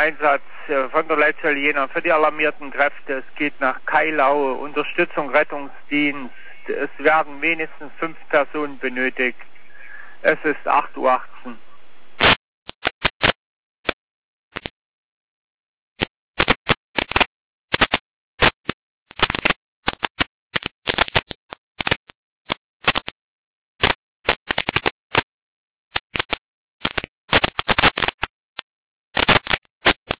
Einsatz von der Leitzelljener für die alarmierten Kräfte. Es geht nach Keilau, Unterstützung, Rettungsdienst. Es werden mindestens 5 Personen benötigt. Es ist 8:18 Uhr.